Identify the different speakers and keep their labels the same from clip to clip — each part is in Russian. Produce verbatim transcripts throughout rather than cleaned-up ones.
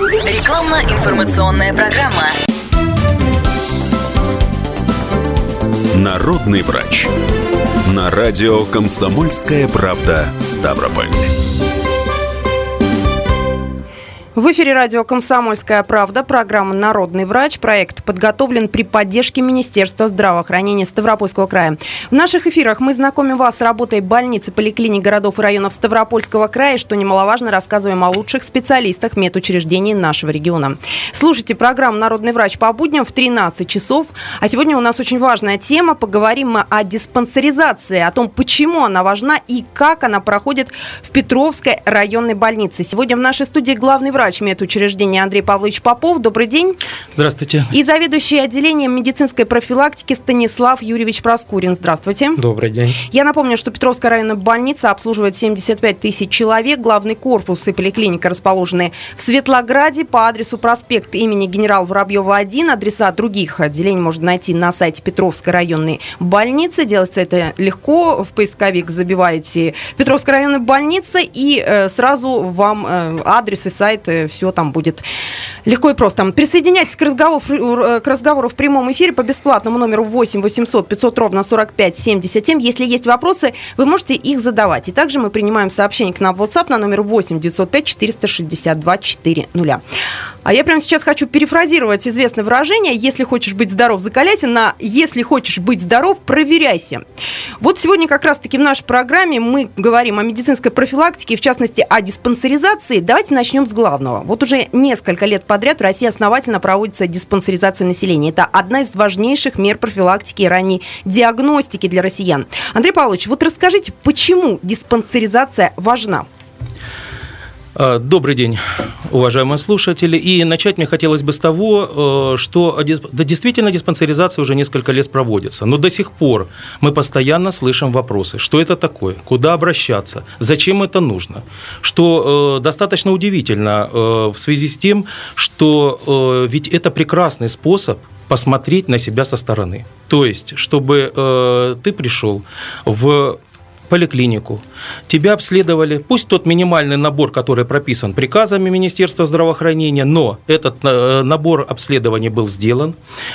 Speaker 1: Рекламно-информационная программа.
Speaker 2: Народный врач. На радио «Комсомольская правда» Ставрополь.
Speaker 3: В эфире радио «Комсомольская правда», программа «Народный врач». Проект подготовлен при поддержке Министерства здравоохранения Ставропольского края. В наших эфирах мы знакомим вас с работой больниц и поликлиник городов и районов Ставропольского края, что немаловажно, рассказываем о лучших специалистах медучреждений нашего региона. Слушайте программу «Народный врач» по будням в тринадцать часов. А сегодня у нас очень важная тема. Поговорим мы о диспансеризации, о том, почему она важна и как она проходит в Петровской районной больнице. Сегодня в нашей студии главный врач медучреждения Андрей Павлович Попов. Добрый день.
Speaker 4: Здравствуйте.
Speaker 3: И заведующий отделением медицинской профилактики Станислав Юрьевич Проскурин. Здравствуйте.
Speaker 4: Добрый день.
Speaker 3: Я напомню, что Петровская районная больница обслуживает семьдесят пять тысяч человек. Главный корпус и поликлиника расположены в Светлограде по адресу проспект имени генерала Воробьева, один. Адреса других отделений можно найти на сайте Петровской районной больницы. Делается это легко. В поисковик забиваете Петровская районная больница, и э, сразу вам э, адрес и сайт, все там будет легко и просто. Присоединяйтесь к разговору, к разговору в прямом эфире по бесплатному номеру восемь восемьсот пятьсот ровно сорок пять семьдесят семь. Если есть вопросы, вы можете их задавать. И также мы принимаем сообщения к нам в WhatsApp на номер восемь девятьсот пять четыреста шестьдесят два четыреста. А я прямо сейчас хочу перефразировать известное выражение: если хочешь быть здоров, закаляйся, на если хочешь быть здоров, проверяйся. Вот сегодня как раз-таки в нашей программе мы говорим о медицинской профилактике, в частности о диспансеризации. Давайте начнем с главного. Вот уже несколько лет подряд в России основательно проводится диспансеризация населения. Это одна из важнейших мер профилактики и ранней диагностики для россиян. Андрей Павлович, вот расскажите, почему диспансеризация важна?
Speaker 4: Добрый день, уважаемые слушатели. И начать мне хотелось бы с того, что да, действительно диспансеризация уже несколько лет проводится, но до сих пор мы постоянно слышим вопросы, что это такое, куда обращаться, зачем это нужно, что э, достаточно удивительно э, в связи с тем, что э, ведь это прекрасный способ посмотреть на себя со стороны. То есть, чтобы э, ты пришел в поликлинику, тебя обследовали, пусть тот минимальный набор, который прописан приказами Министерства здравоохранения, но этот набор обследований был сделан,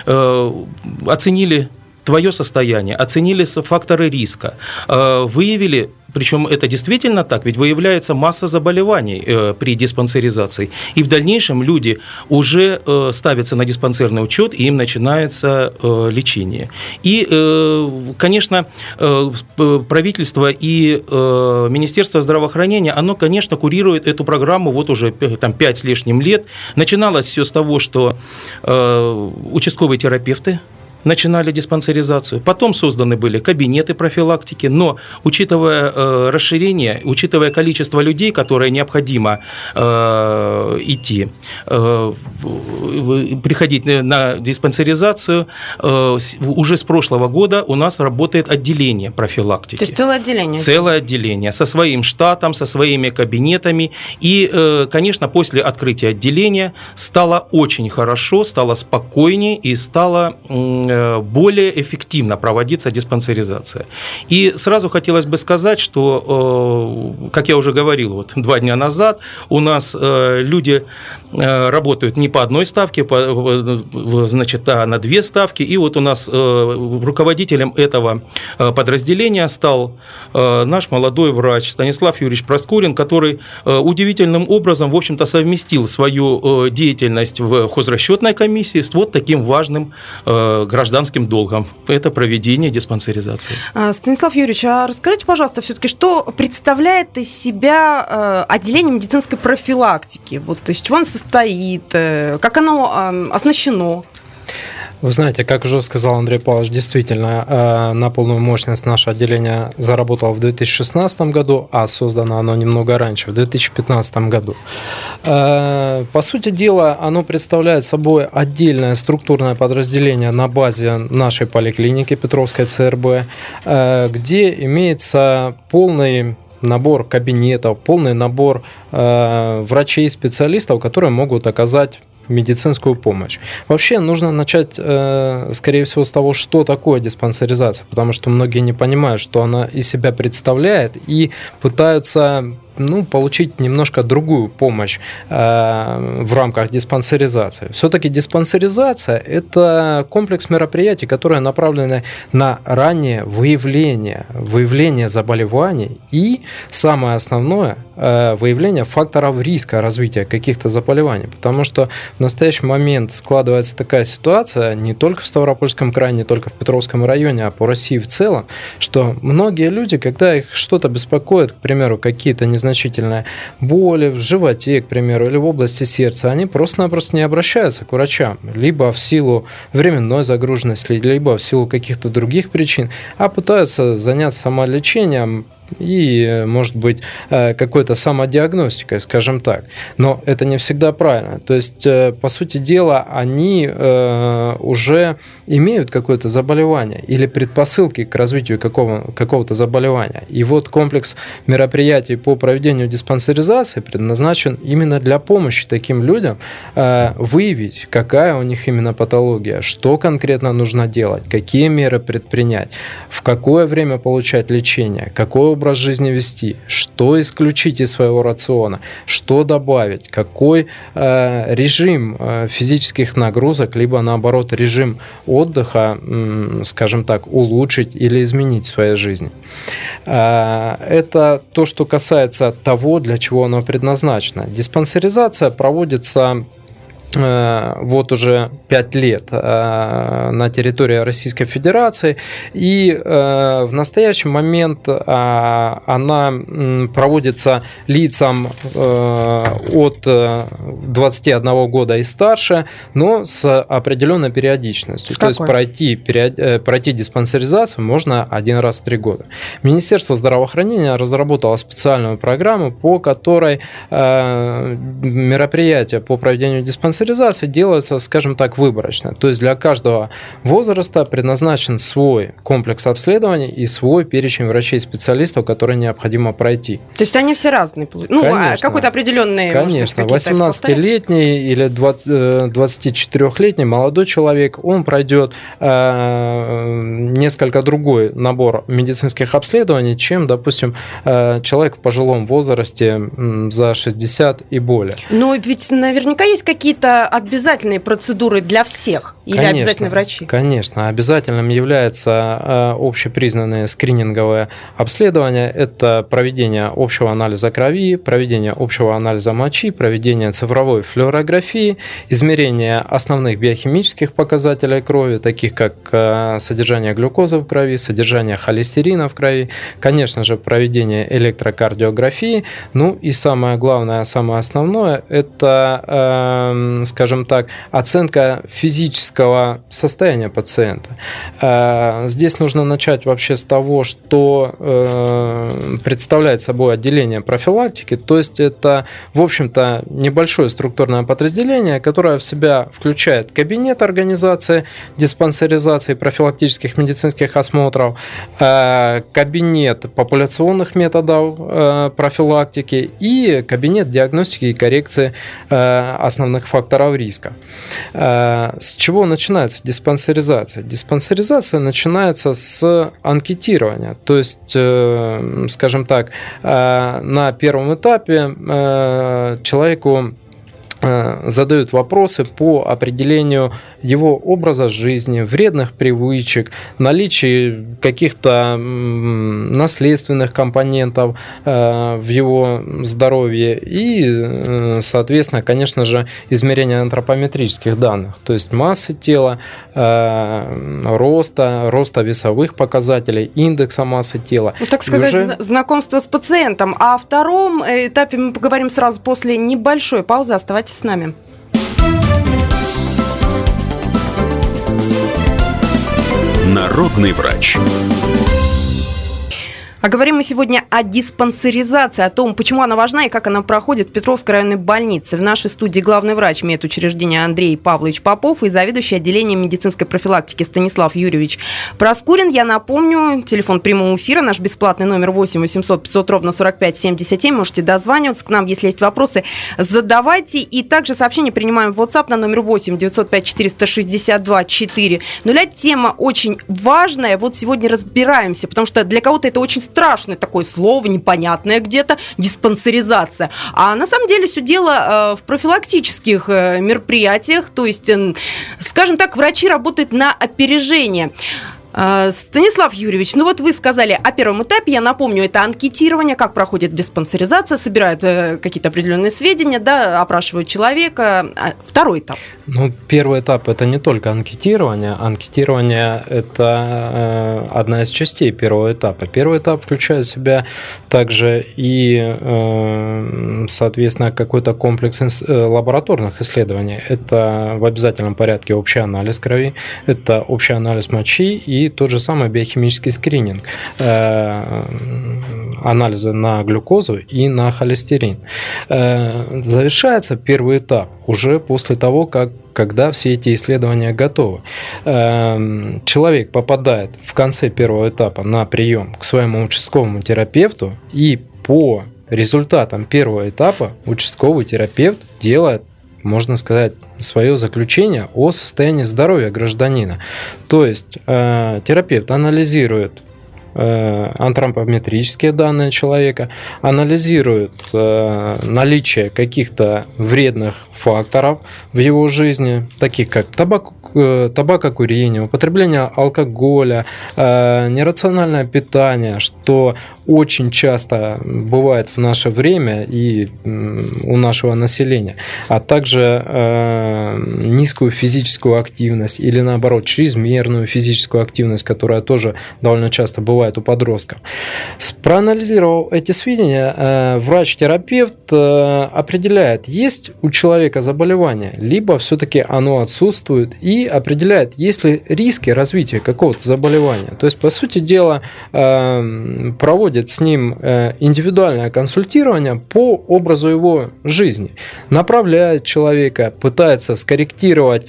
Speaker 4: оценили твое состояние, оценили факторы риска, выявили, причем это действительно так, ведь выявляется масса заболеваний э, при диспансеризации, и в дальнейшем люди уже э, ставятся на диспансерный учет, и им начинается э, лечение. И, э, конечно, э, правительство и э, Министерство здравоохранения, оно, конечно, курирует эту программу вот уже там, пять с лишним лет. Начиналось все с того, что э, участковые терапевты начинали диспансеризацию. Потом созданы были кабинеты профилактики, но учитывая э, расширение, учитывая количество людей, которое необходимо э, идти, э, приходить на диспансеризацию, э, уже с прошлого года у нас работает отделение профилактики.
Speaker 3: То есть целое отделение?
Speaker 4: Целое отделение со своим штатом, со своими кабинетами. И, э, конечно, после открытия отделения стало очень хорошо, стало спокойнее и стало э, более эффективно проводиться диспансеризация. И сразу хотелось бы сказать, что, как я уже говорил, вот два дня назад у нас люди работают не по одной ставке, значит, а на две ставки. И вот у нас руководителем этого подразделения стал наш молодой врач Станислав Юрьевич Проскурин, который удивительным образом, в общем-то, совместил свою деятельность в хозрасчетной комиссии с вот таким важным гражданским гражданским долгом. Это проведение диспансеризации.
Speaker 3: Станислав Юрьевич, а расскажите, пожалуйста, все-таки, что представляет из себя отделение медицинской профилактики? Вот из чего оно состоит? Как оно оснащено?
Speaker 5: Вы знаете, как уже сказал Андрей Павлович, действительно, на полную мощность наше отделение заработало в две тысячи шестнадцатом году, а создано оно немного раньше, в две тысячи пятнадцатом году. По сути дела, оно представляет собой отдельное структурное подразделение на базе нашей поликлиники Петровской ЦРБ, где имеется полный набор кабинетов, полный набор врачей и специалистов, которые могут оказать медицинскую помощь. Вообще нужно начать, скорее всего, с того, что такое диспансеризация, потому что многие не понимают, что она из себя представляет, и пытаются ну, получить немножко другую помощь э, в рамках диспансеризации. Все-таки диспансеризация – это комплекс мероприятий, которые направлены на раннее выявление, выявление заболеваний и, самое основное, э, выявление факторов риска развития каких-то заболеваний. Потому что в настоящий момент складывается такая ситуация не только в Ставропольском крае, не только в Петровском районе, а по России в целом, что многие люди, когда их что-то беспокоит, к примеру, какие-то незначительные боли в животе, к примеру, или в области сердца, они просто-напросто не обращаются к врачам, либо в силу временной загруженности, либо в силу каких-то других причин, а пытаются заняться самолечением и, может быть, какой-то самодиагностикой, скажем так. Но это не всегда правильно. То есть, по сути дела, они уже имеют какое-то заболевание или предпосылки к развитию какого- какого-то заболевания. И вот комплекс мероприятий по проведению диспансеризации предназначен именно для помощи таким людям выявить, какая у них именно патология, что конкретно нужно делать, какие меры предпринять, в какое время получать лечение, какое образ жизни вести, что исключить из своего рациона, что добавить, какой э, режим э, физических нагрузок, либо наоборот режим отдыха, э, скажем так, улучшить или изменить в своей жизни. Э, это то, что касается того, для чего оно предназначено. Диспансеризация проводится вот уже пять лет на территории Российской Федерации, и в настоящий момент она проводится лицам от двадцати одного года и старше, но с определенной периодичностью. С То есть пройти, пройти диспансеризацию можно один раз в три года. Министерство здравоохранения разработало специальную программу, по которой мероприятия по проведению диспансеризации делаются, скажем так, выборочно. То есть для каждого возраста предназначен свой комплекс обследований и свой перечень врачей-специалистов, которые необходимо пройти.
Speaker 3: То есть они все разные? Ну, конечно, какой-то определенный,
Speaker 5: конечно, восемнадцатилетний или двадцатичетырёхлетний молодой человек, он пройдет э, несколько другой набор медицинских обследований, чем, допустим, э, человек в пожилом возрасте э, за шестьдесят и более.
Speaker 3: Но ведь наверняка есть какие-то обязательные процедуры для всех? Или конечно, обязательные врачи?
Speaker 5: Конечно. Обязательным является общепризнанное скрининговое обследование. Это проведение общего анализа крови, проведение общего анализа мочи, проведение цифровой флюорографии, измерение основных биохимических показателей крови, таких как содержание глюкозы в крови, содержание холестерина в крови, конечно же, проведение электрокардиографии. Ну и самое главное, самое основное, это, скажем так, оценка физического состояния пациента. Здесь нужно начать вообще с того, что представляет собой отделение профилактики, то есть это, в общем-то, небольшое структурное подразделение, которое в себя включает кабинет организации диспансеризации профилактических медицинских осмотров, кабинет популяционных методов профилактики и кабинет диагностики и коррекции основных факторов риска. С чего начинается диспансеризация? Диспансеризация начинается с анкетирования. То есть, скажем так, на первом этапе человеку задают вопросы по определению его образа жизни, вредных привычек, наличии каких-то наследственных компонентов в его здоровье и, соответственно, конечно же, измерение антропометрических данных, то есть массы тела, роста, роста весовых показателей, индекса массы тела.
Speaker 3: Ну, так сказать, уже... знакомство с пациентом. А о втором этапе мы поговорим сразу после небольшой паузы. Оставайтесь с нами.
Speaker 2: Народный врач.
Speaker 3: А говорим мы сегодня о диспансеризации, о том, почему она важна и как она проходит в Петровской районной больнице. В нашей студии главный врач медучреждения Андрей Павлович Попов и заведующий отделением медицинской профилактики Станислав Юрьевич Проскурин. Я напомню, телефон прямого эфира, наш бесплатный номер восемь восемьсот пятьсот ровно сорок пять семьдесят семь. Можете дозваниваться к нам, если есть вопросы, задавайте. И также сообщение принимаем в WhatsApp на номер восемь девятьсот пять четыреста шестьдесят два четыреста. Тема очень важная. Вот сегодня разбираемся, потому что для кого-то это очень страшное такое слово, непонятное где-то, диспансеризация. А на самом деле все дело в профилактических мероприятиях, то есть, скажем так, врачи работают на опережение. Станислав Юрьевич, ну вот вы сказали о первом этапе, я напомню, это анкетирование, как проходит диспансеризация, собирают какие-то определенные сведения, да, опрашивают человека. Второй этап.
Speaker 5: Ну, первый этап – это не только анкетирование. Анкетирование – это одна из частей первого этапа. Первый этап включает в себя также и, соответственно, какой-то комплекс лабораторных исследований. Это в обязательном порядке общий анализ крови, это общий анализ мочи и тот же самый биохимический скрининг, анализы на глюкозу и на холестерин. Завершается первый этап уже после того, как когда все эти исследования готовы. Человек попадает в конце первого этапа на прием к своему участковому терапевту, и по результатам первого этапа участковый терапевт делает, можно сказать, свое заключение о состоянии здоровья гражданина. То есть э, терапевт анализирует э, антропометрические данные человека, анализирует э, наличие каких-то вредных факторов в его жизни, таких как табак, э, табакокурение, употребление алкоголя, э, нерациональное питание, что очень часто бывает в наше время и у нашего населения, а также э, низкую физическую активность или, наоборот, чрезмерную физическую активность, которая тоже довольно часто бывает у подростков. Проанализировав эти сведения, э, врач-терапевт э, определяет, есть у человека заболевание, либо все-таки оно отсутствует, и определяет, есть ли риски развития какого-то заболевания. То есть, по сути дела, э, проводит с ним индивидуальное консультирование по образу его жизни, направляет человека, пытается скорректировать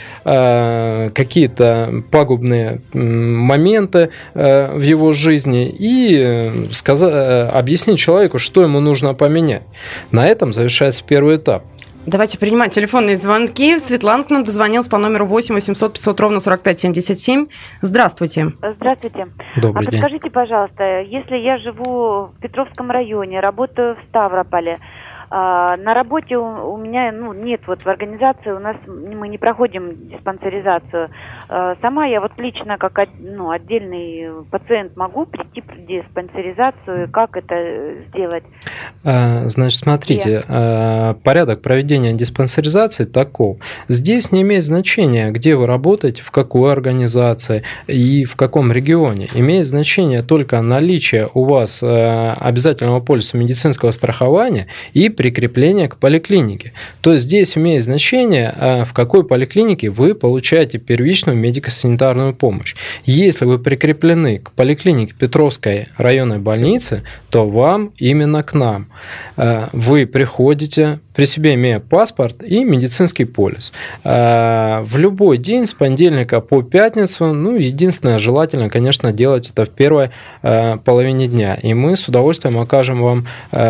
Speaker 5: какие-то пагубные моменты в его жизни и сказать, объяснить человеку, что ему нужно поменять. На этом завершается первый этап.
Speaker 3: Давайте принимать телефонные звонки. Светлана к нам дозвонилась по номеру восемь восемьсот пятьсот ровно сорок пять семьдесят семь. Здравствуйте.
Speaker 1: Здравствуйте.
Speaker 5: Добрый
Speaker 1: а
Speaker 5: день.
Speaker 1: Подскажите, пожалуйста, если я живу в Петровском районе, работаю в Ставрополе, на работе у меня ну, нет, вот в организации у нас мы не проходим диспансеризацию. Сама я вот лично как ну, отдельный пациент могу прийти в диспансеризацию, как это сделать?
Speaker 5: Значит, смотрите, я... порядок проведения диспансеризации таков. Здесь не имеет значения, где вы работаете, в какой организации и в каком регионе. Имеет значение только наличие у вас обязательного полиса медицинского страхования и прикрепление к поликлинике. То есть здесь имеет значение, в какой поликлинике вы получаете первичную медико-санитарную помощь. Если вы прикреплены к поликлинике Петровской районной больницы, то вам именно к нам. Вы приходите, при себе имея паспорт и медицинский полис. В любой день с понедельника по пятницу, ну, единственное, желательно, конечно, делать это в первой половине дня. И мы с удовольствием окажем вам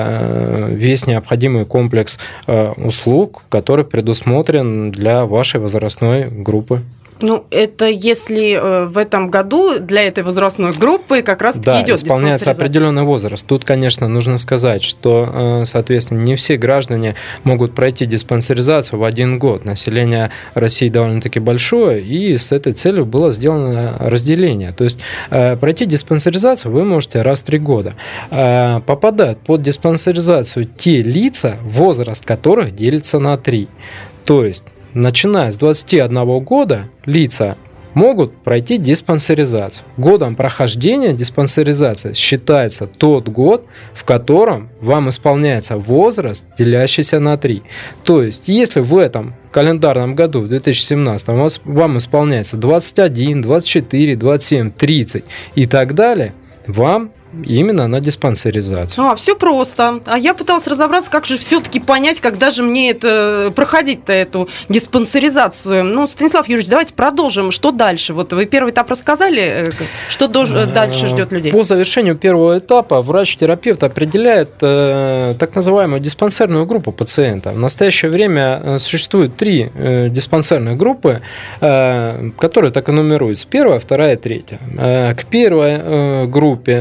Speaker 5: весь необходимый комплекс услуг, который предусмотрен для вашей возрастной группы.
Speaker 3: Ну, это если в этом году для этой возрастной группы как раз-таки
Speaker 5: да,
Speaker 3: идет
Speaker 5: исполняется определенный возраст. Тут, конечно, нужно сказать, что, соответственно, не все граждане могут пройти диспансеризацию в один год. Население России довольно-таки большое, и с этой целью было сделано разделение. То есть пройти диспансеризацию вы можете раз в три года. Попадают под диспансеризацию те лица, возраст которых делится на три. То есть начиная с двадцати одного года лица могут пройти диспансеризацию. Годом прохождения диспансеризации считается тот год, в котором вам исполняется возраст, делящийся на три. То есть, если в этом календарном году, в две тысячи семнадцатом, вам исполняется двадцать один, двадцать четыре, двадцать семь, тридцать и так далее, вам именно на диспансеризацию.
Speaker 3: А, все просто. А я пыталась разобраться, как же все-таки понять, когда же мне это проходить-то, эту диспансеризацию. Ну, Станислав Юрьевич, давайте продолжим. Что дальше? Вот вы первый этап рассказали, что дальше ждет людей?
Speaker 5: По завершению первого этапа врач-терапевт определяет э, так называемую диспансерную группу пациента. В настоящее время существует три э, диспансерных группы, э, которые так и нумеруются. Первая, вторая, третья. Э, к первой э, группе, к первой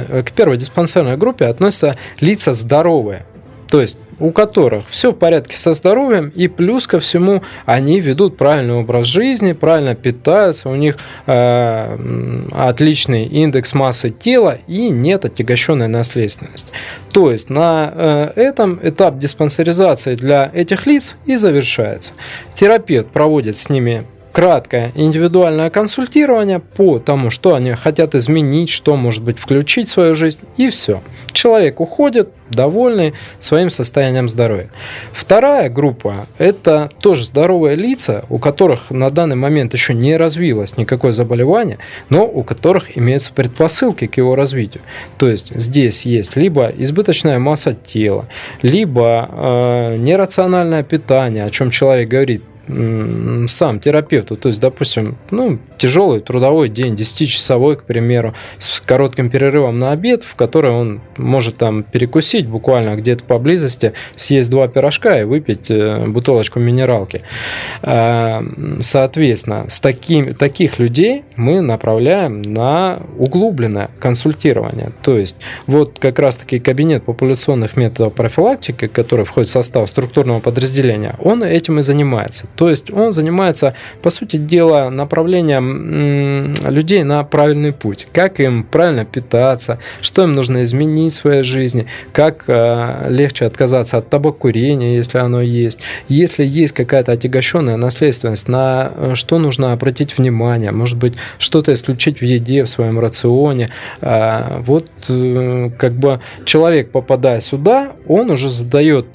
Speaker 5: первой диспансерной группе относятся лица здоровые, то есть у которых все в порядке со здоровьем, и плюс ко всему они ведут правильный образ жизни, правильно питаются, у них э, отличный индекс массы тела и нет отягощенной наследственности. То есть на э, этом этап диспансеризации для этих лиц и завершается. Терапевт проводит с ними краткое индивидуальное консультирование по тому, что они хотят изменить, что, может быть, включить в свою жизнь, и все. Человек уходит довольный своим состоянием здоровья. Вторая группа – это тоже здоровые лица, у которых на данный момент еще не развилось никакое заболевание, но у которых имеются предпосылки к его развитию. То есть здесь есть либо избыточная масса тела, либо э, нерациональное питание, о чем человек говорит сам терапевту, то есть, допустим, ну, тяжелый трудовой день, десятичасовой, к примеру, с коротким перерывом на обед, в который он может там перекусить буквально где-то поблизости, съесть два пирожка и выпить бутылочку минералки. Соответственно, с таким, таких людей мы направляем на углубленное консультирование. То есть, вот как раз-таки кабинет популяционных методов профилактики, который входит в состав структурного подразделения, он этим и занимается. То есть он занимается, по сути дела, направлением людей на правильный путь. Как им правильно питаться, что им нужно изменить в своей жизни, как легче отказаться от табакокурения, если оно есть. Если есть какая-то отягощенная наследственность, на что нужно обратить внимание, может быть, что-то исключить в еде, в своем рационе. Вот как бы человек, попадая сюда, он уже задает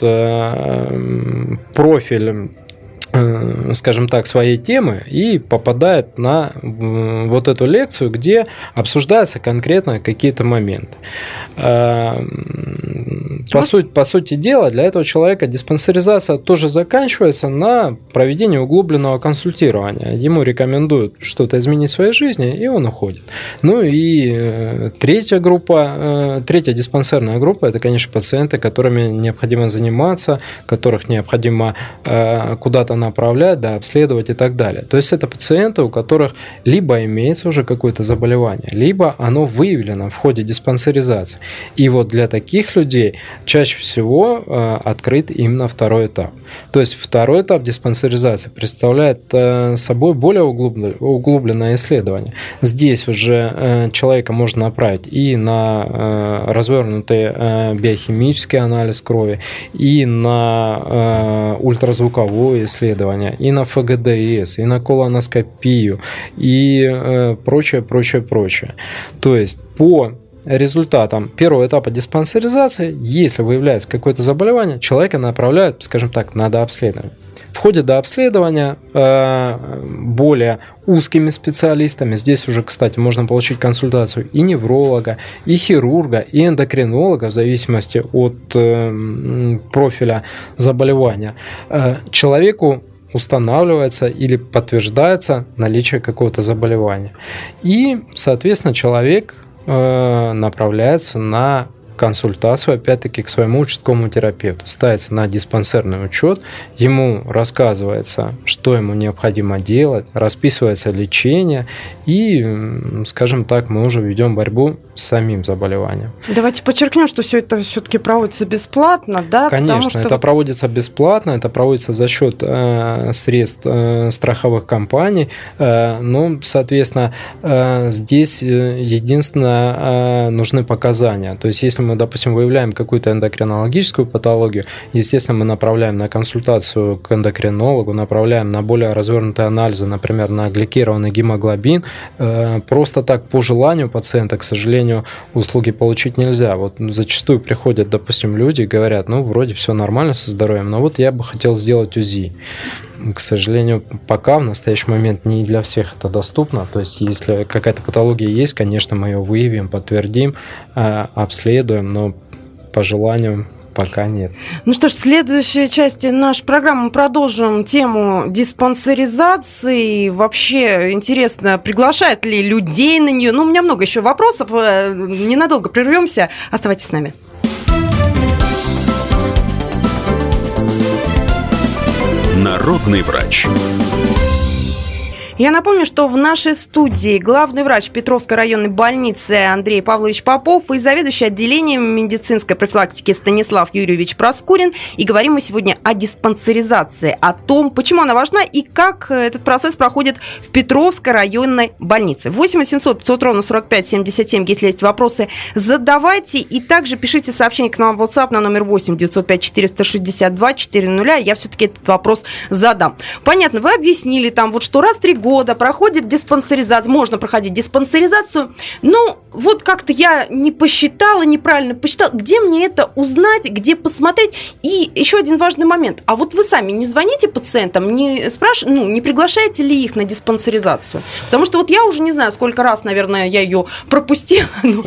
Speaker 5: профиль, скажем так, своей темы и попадает на вот эту лекцию, где обсуждаются конкретно какие-то моменты. По, суть, по сути дела, для этого человека диспансеризация тоже заканчивается на проведении углубленного консультирования. Ему рекомендуют что-то изменить в своей жизни, и он уходит. Ну и третья группа, третья диспансерная группа, это, конечно, пациенты, которыми необходимо заниматься, которых необходимо куда-то направлять, да, обследовать и так далее. То есть это пациенты, у которых либо имеется уже какое-то заболевание, либо оно выявлено в ходе диспансеризации. И вот для таких людей чаще всего э, открыт именно второй этап. То есть второй этап диспансеризации представляет э, собой более углубленное, углубленное исследование. Здесь уже э, человека можно направить и на э, развернутый э, биохимический анализ крови, и на э, ультразвуковое исследование, и на эф гэ дэ эс, и на колоноскопию, и э, прочее, прочее, прочее. То есть по результатам первого этапа диспансеризации, если выявляется какое-то заболевание, человека направляют, скажем так, на дообследование. В ходе дообследования э, более узкими специалистами, здесь уже, кстати, можно получить консультацию и невролога, и хирурга, и эндокринолога, в зависимости от э, профиля заболевания, э, человеку устанавливается или подтверждается наличие какого-то заболевания. И, соответственно, человек э, направляется на консультацию, опять-таки, к своему участковому терапевту. Ставится на диспансерный учет, ему рассказывается, что ему необходимо делать, расписывается лечение, и, скажем так, мы уже ведем борьбу с самим заболеванием.
Speaker 3: Давайте подчеркнем, что все это все-таки проводится бесплатно, да?
Speaker 5: Конечно,
Speaker 3: что...
Speaker 5: это проводится бесплатно, это проводится за счет э, средств э, страховых компаний, э, но, соответственно, э, здесь единственное э, нужны показания. То есть, если мы, допустим, выявляем какую-то эндокринологическую патологию, естественно, мы направляем на консультацию к эндокринологу, направляем на более развернутые анализы, например, на гликированный гемоглобин. Просто так по желанию пациента, к сожалению, услуги получить нельзя. Вот зачастую приходят, допустим, люди и говорят, ну, вроде все нормально со здоровьем, но вот я бы хотел сделать УЗИ. К сожалению, пока в настоящий момент не для всех это доступно. То есть, если какая-то патология есть, конечно, мы ее выявим, подтвердим, обследуем, но по желанию пока нет.
Speaker 3: Ну что ж, в следующей части нашей программы мы продолжим тему диспансеризации. Вообще интересно, приглашают ли людей на нее? Ну, у меня много еще вопросов. Ненадолго прервемся. Оставайтесь с нами.
Speaker 2: Народный врач.
Speaker 3: Я напомню, что в нашей студии главный врач Петровской районной больницы Андрей Павлович Попов и заведующий отделением медицинской профилактики Станислав Юрьевич Проскурин. И говорим мы сегодня о диспансеризации, о том, почему она важна и как этот процесс проходит в Петровской районной больнице. восемь восемьсот пятьсот ровно сорок пять семьдесят семь, если есть вопросы, задавайте. И также пишите сообщение к нам в WhatsApp на номер восемь девятьсот пять четыреста шестьдесят два четыреста. Я все-таки этот вопрос задам. Понятно, вы объяснили там, вот что раз в три года года проходит диспансеризацию, можно проходить диспансеризацию, но вот как-то я не посчитала, неправильно посчитала, где мне это узнать, где посмотреть. И еще один важный момент. А вот вы сами не звоните пациентам, не спрашиваете, ну, не приглашаете ли их на диспансеризацию? Потому что вот я уже не знаю, сколько раз, наверное, я ее пропустила,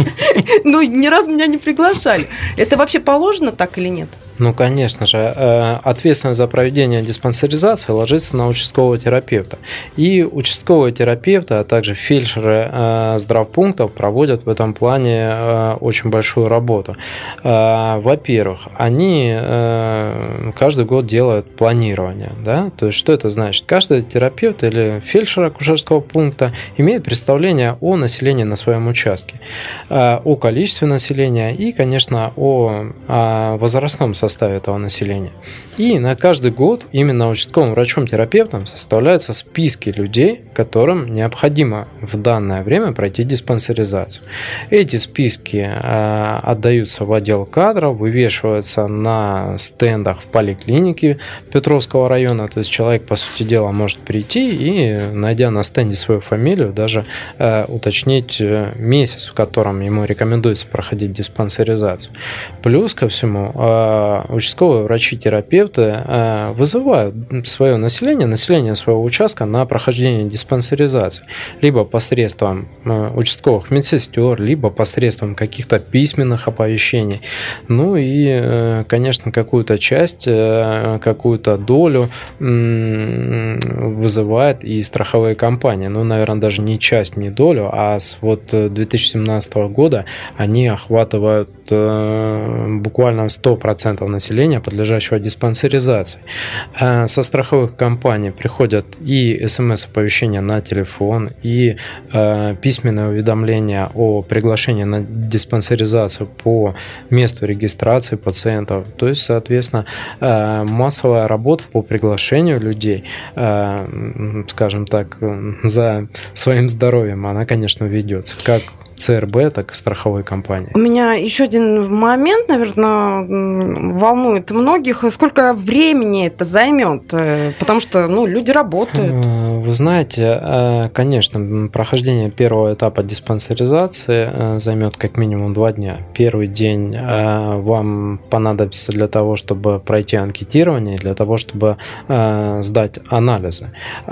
Speaker 3: но ни разу меня не приглашали. Это вообще положено так или нет?
Speaker 5: Ну, конечно же, ответственность за проведение диспансеризации ложится на участкового терапевта. И участковые терапевты, а также фельдшеры здравпунктов проводят в этом плане очень большую работу. Во-первых, они каждый год делают планирование. Да? То есть, что это значит? Каждый терапевт или фельдшер акушерского пункта имеет представление о населении на своем участке, о количестве населения и, конечно, о возрастном составе составе этого населения. И на каждый год именно участковым врачом-терапевтом составляются списки людей, которым необходимо в данное время пройти диспансеризацию. Эти списки э, отдаются в отдел кадров, вывешиваются на стендах в поликлинике Петровского района. То есть человек, по сути дела, может прийти и, найдя на стенде свою фамилию, даже э, уточнить месяц, в котором ему рекомендуется проходить диспансеризацию. Плюс ко всему, э, участковые врачи-терапевты вызывают свое население, население своего участка на прохождение диспансеризации. Либо посредством участковых медсестер, либо посредством каких-то письменных оповещений. Ну и, конечно, какую-то часть, какую-то долю вызывает и страховые компании. Ну, наверное, даже не часть, не долю, а с вот две тысячи семнадцатого года они охватывают буквально сто процентов населения, подлежащего диспансеризации. Со страховых компаний приходят и смс-оповещения на телефон, и письменное уведомление о приглашении на диспансеризацию по месту регистрации пациентов. То есть, соответственно, массовая работа по приглашению людей, скажем так, за своим здоровьем, она, конечно, ведется. Как ЦРБ, так и страховой компании.
Speaker 3: У меня еще один момент, наверное, волнует многих. Сколько времени это займет? Потому что, ну, люди работают.
Speaker 5: Вы знаете, конечно, прохождение первого этапа диспансеризации займет как минимум два дня. Первый день вам понадобится для того, чтобы пройти анкетирование, для того, чтобы сдать анализы.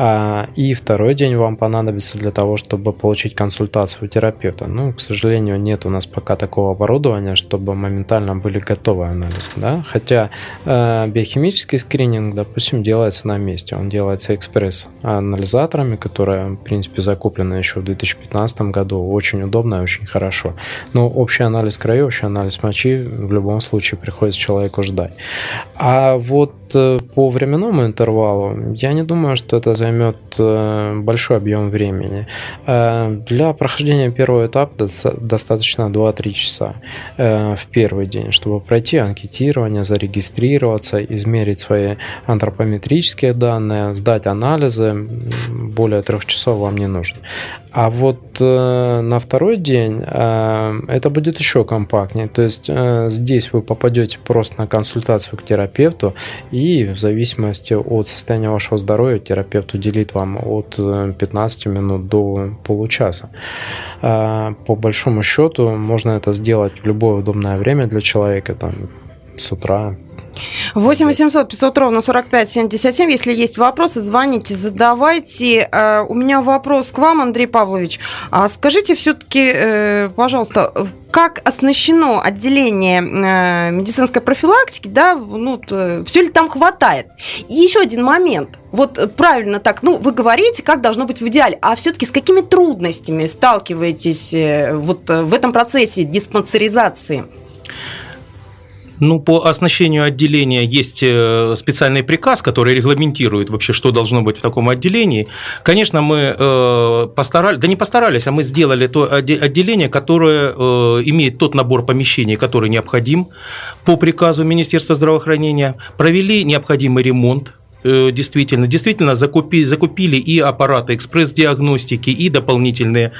Speaker 5: И второй день вам понадобится для того, чтобы получить консультацию у терапевта. Ну, к сожалению, нет у нас пока такого оборудования, чтобы моментально были готовы анализы. Да? Хотя э, биохимический скрининг, допустим, делается на месте. Он делается экспресс-анализаторами, которые, в принципе, закуплены еще в две тысячи пятнадцатом году. Очень удобно и очень хорошо. Но общий анализ крови, общий анализ мочи в любом случае приходится человеку ждать. А вот по временному интервалу я не думаю, что это займет большой объем времени. Для прохождения первого этапа достаточно два-три часа в первый день, чтобы пройти анкетирование, зарегистрироваться, измерить свои антропометрические данные, сдать анализы. Более трех часов вам не нужно. А вот на второй день это будет еще компактнее. То есть здесь вы попадете просто на консультацию к терапевту, и в зависимости от состояния вашего здоровья терапевт уделит вам от пятнадцати минут до получаса. По большому счету можно это сделать в любое удобное время для человека, там, с утра.
Speaker 3: восемь восемьсот пятьсот ровно сорок пять семьдесят семь. Если есть вопросы, звоните, задавайте. У меня вопрос к вам, Андрей Павлович. А скажите все-таки, пожалуйста, как оснащено отделение медицинской профилактики, да, ну, все ли там хватает? И еще один момент. Вот правильно так, ну, вы говорите, как должно быть в идеале, а все-таки с какими трудностями сталкиваетесь вот в этом процессе диспансеризации?
Speaker 4: Ну, по оснащению отделения есть специальный приказ, который регламентирует вообще, что должно быть в таком отделении. Конечно, мы постарались, да не постарались, а мы сделали то отделение, которое имеет тот набор помещений, который необходим по приказу Министерства здравоохранения, провели необходимый ремонт. Действительно, действительно закупили, закупили и аппараты экспресс-диагностики, и дополнительные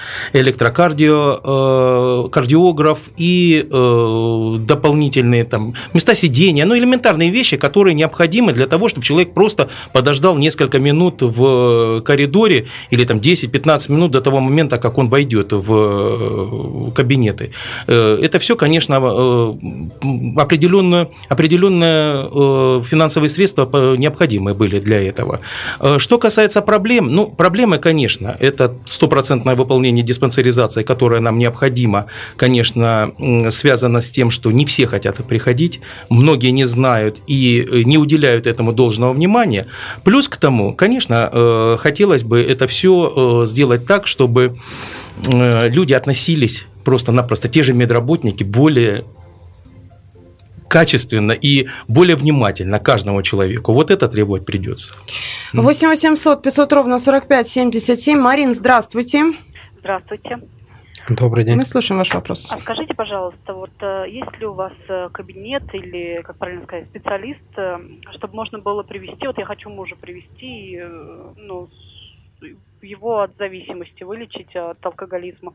Speaker 4: электрокардиограф, и э, дополнительные там, места сидения, ну, элементарные вещи, которые необходимы для того, чтобы человек просто подождал несколько минут в коридоре или там десять-пятнадцать минут до того момента, как он войдет в кабинеты. Это все, конечно, определенное, определенное финансовые средства необходимы были для этого. Что касается проблем, ну, проблемы, конечно, это стопроцентное выполнение диспансеризации, которая нам необходима, конечно, связано с тем, что не все хотят приходить, многие не знают и не уделяют этому должного внимания. Плюс к тому, конечно, хотелось бы это все сделать так, чтобы люди относились просто-напросто, те же медработники, более качественно и более внимательно каждому человеку. Вот это требовать придется.
Speaker 3: восемь восемьсот пятьсот ровно сорок пять семьдесят семь. Марин, здравствуйте.
Speaker 1: Здравствуйте.
Speaker 5: Добрый день.
Speaker 3: Мы слушаем ваш вопрос.
Speaker 1: А скажите, пожалуйста, вот есть ли у вас кабинет или, как правильно сказать, специалист, чтобы можно было привести, вот я хочу мужа привести, ну, его от зависимости вылечить, от алкоголизма?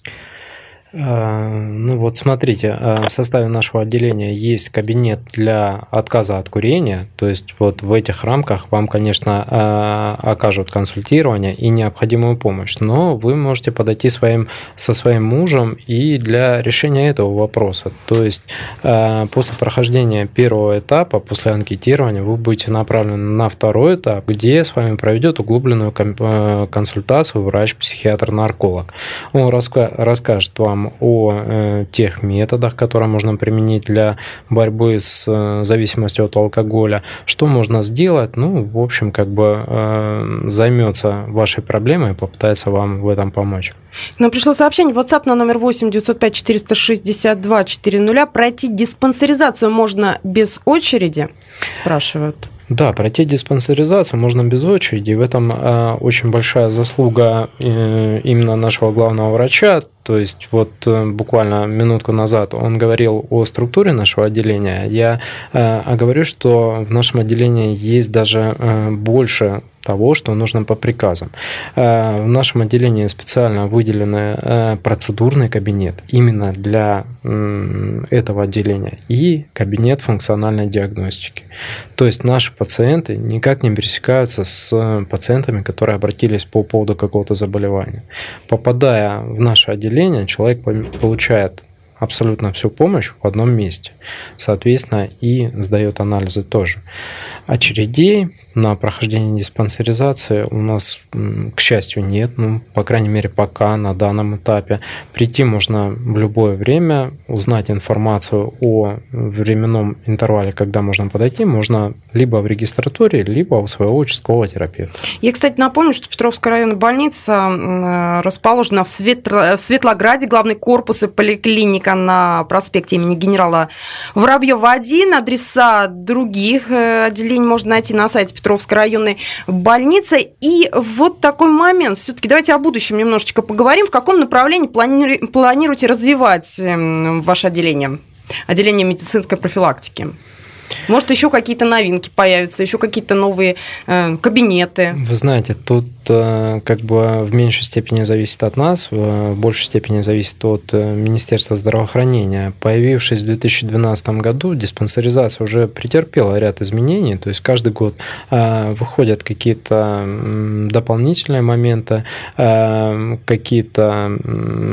Speaker 5: Ну вот смотрите, в составе нашего отделения есть кабинет для отказа от курения, то есть вот в этих рамках вам, конечно, окажут консультирование и необходимую помощь, но вы можете подойти своим, со своим мужем и для решения этого вопроса, то есть после прохождения первого этапа, после анкетирования, вы будете направлены на второй этап, где с вами проведет углубленную консультацию врач-психиатр-нарколог. Он расскажет вам о тех методах, которые можно применить для борьбы с зависимостью от алкоголя, что можно сделать, ну, в общем, как бы займется вашей проблемой и попытается вам в этом помочь.
Speaker 3: Нам пришло сообщение в WhatsApp на номер восемь девятьсот пять четыреста шестьдесят два четыреста. Пройти диспансеризацию можно без очереди, спрашивают.
Speaker 5: Да, пройти диспансеризацию можно без очереди. В этом э, очень большая заслуга э, именно нашего главного врача. То есть вот э, буквально минутку назад он говорил о структуре нашего отделения. Я э, говорю, что в нашем отделении есть даже э, больше того, что нужно по приказам. В нашем отделении специально выделен процедурный кабинет именно для этого отделения и кабинет функциональной диагностики. То есть наши пациенты никак не пересекаются с пациентами, которые обратились по поводу какого-то заболевания. Попадая в наше отделение, человек получает абсолютно всю помощь в одном месте. Соответственно, и сдает анализы тоже. Очередей на прохождение диспансеризации у нас, к счастью, нет. Ну, по крайней мере, пока на данном этапе. Прийти можно в любое время, узнать информацию о временном интервале, когда можно подойти, можно либо в регистратуре, либо у своего участкового терапевта.
Speaker 3: Я, кстати, напомню, что Петровская районная больница расположена в, Светло... в Светлограде, главный корпус и поликлиника на проспекте имени генерала Воробьева один. Адреса других отделений можно найти на сайте Петровской районной больницы. И вот такой момент. Все-таки давайте о будущем немножечко поговорим. В каком направлении плани... планируете развивать ваше отделение? Отделение медицинской профилактики. Может, еще какие-то новинки появятся, еще какие-то новые э, кабинеты.
Speaker 5: Вы знаете, тут э, как бы в меньшей степени зависит от нас, в большей степени зависит от Министерства здравоохранения. Появившись в две тысячи двенадцатом году, диспансеризация уже претерпела ряд изменений, то есть каждый год э, выходят какие-то дополнительные моменты, э, какие-то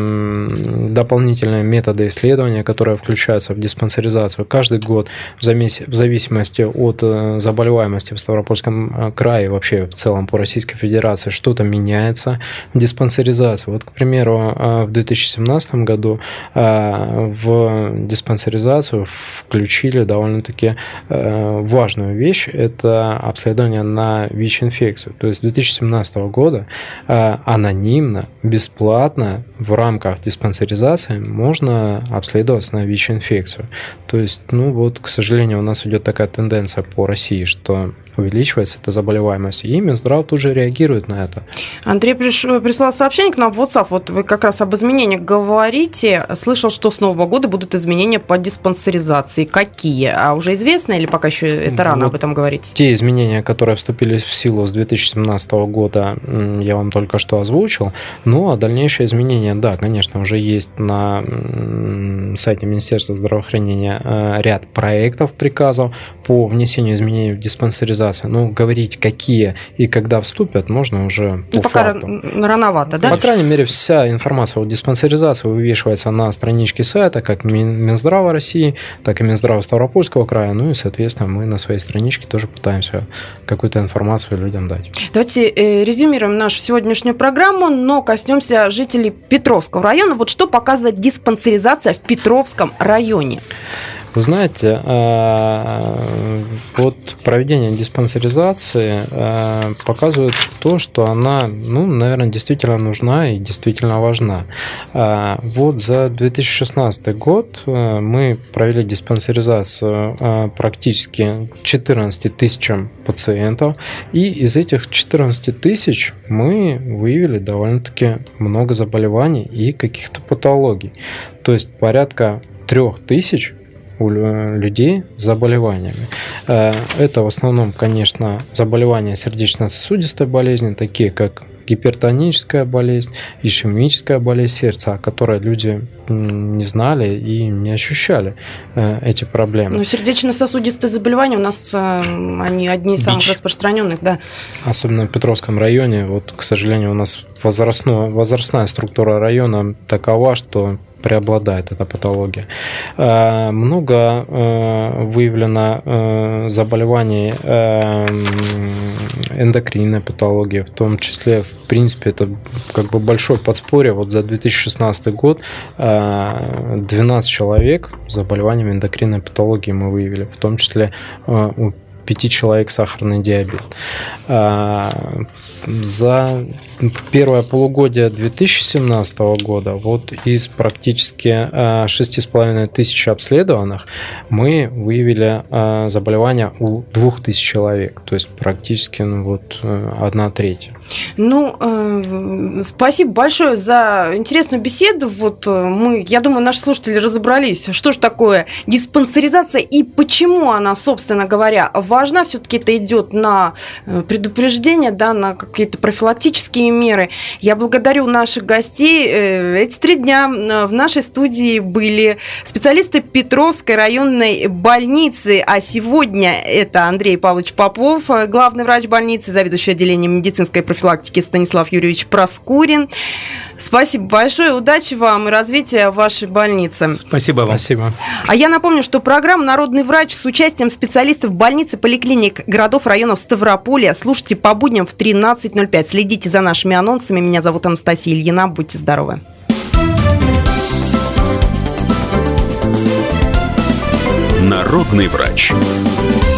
Speaker 5: э, дополнительные методы исследования, которые включаются в диспансеризацию. Каждый год в замесе завис... в зависимости от заболеваемости в Ставропольском крае, вообще в целом по Российской Федерации, что-то меняется в диспансеризации. Вот, к примеру, в две тысячи семнадцатом году в диспансеризацию включили довольно-таки важную вещь, это обследование на ВИЧ-инфекцию. То есть с две тысячи семнадцатого года анонимно, бесплатно в рамках диспансеризации можно обследоваться на ВИЧ-инфекцию. То есть, ну вот, к сожалению, у нас идет такая тенденция по России, что увеличивается эта заболеваемость, и Минздрав тут же реагирует на это.
Speaker 3: Андрей приш... прислал сообщение к нам в WhatsApp, вот вы как раз об изменениях говорите, слышал, что с нового года будут изменения по диспансеризации. Какие? А уже известно или пока еще это рано вот об этом говорить?
Speaker 5: Те изменения, которые вступили в силу с две тысячи семнадцатого года, я вам только что озвучил, ну а дальнейшие изменения, да, конечно, уже есть на сайте Министерства здравоохранения ряд проектов, приказов по внесению изменений в диспансеризацию. Ну, говорить, какие и когда вступят, можно уже по
Speaker 3: ну, пока
Speaker 5: факту.
Speaker 3: Рановато, да?
Speaker 5: По крайней мере, вся информация о диспансеризации вывешивается на страничке сайта, как Минздрава России, так и Минздрава Ставропольского края. Ну и, соответственно, мы на своей страничке тоже пытаемся какую-то информацию людям дать.
Speaker 3: Давайте э, резюмируем нашу сегодняшнюю программу, но коснемся жителей Петровского района. Вот что показывает диспансеризация в Петровском районе?
Speaker 5: Вы знаете, вот проведение диспансеризации показывает то, что она, ну, наверное, действительно нужна и действительно важна. Вот за две тысячи шестнадцатый год мы провели диспансеризацию практически четырнадцати тысячам пациентов, и из этих четырнадцати тысяч мы выявили довольно-таки много заболеваний и каких-то патологий. То есть порядка трех тысяч у людей с заболеваниями. Это в основном, конечно, заболевания сердечно-сосудистой болезни, такие как гипертоническая болезнь, ишемическая болезнь сердца, о которой люди не знали и не ощущали эти проблемы.
Speaker 3: Ну, сердечно-сосудистые заболевания у нас они одни из самых распространенных, да.
Speaker 5: Особенно в Петровском районе, вот, к сожалению, у нас возрастная, возрастная структура района такова, что преобладает эта патология. Много выявлено заболеваний эндокринной патологии, в том числе, в принципе, это как бы большое подспорье. Вот за две тысячи шестнадцатый год двенадцать человек с заболеваниями эндокринной патологии мы выявили, в том числе у пяти человек сахарный диабет. За первое полугодие две тысячи семнадцатого года вот из практически шести с половиной тысяч обследованных мы выявили заболевания у двух тысяч человек, то есть практически ну, вот, одна треть.
Speaker 3: Ну, э, спасибо большое за интересную беседу. Вот мы, я думаю, наши слушатели разобрались, что же такое диспансеризация и почему она, собственно говоря, важна. Все-таки это идет на предупреждение, да, на какие-то профилактические меры. Я благодарю наших гостей. Эти три дня в нашей студии были специалисты Петровской районной больницы, а сегодня это Андрей Павлович Попов, главный врач больницы, заведующий отделением медицинской профилактики Станислав Юрьевич Проскурин. Спасибо большое, удачи вам и развития вашей больницы.
Speaker 4: Спасибо вам.
Speaker 5: Спасибо.
Speaker 3: А я напомню, что программа «Народный врач» с участием специалистов больницы, поликлиник городов, районов Ставрополя. Слушайте по будням в тринадцать ноль пять. Следите за нашими анонсами. Меня зовут Анастасия Ильина. Будьте здоровы.
Speaker 2: Народный врач.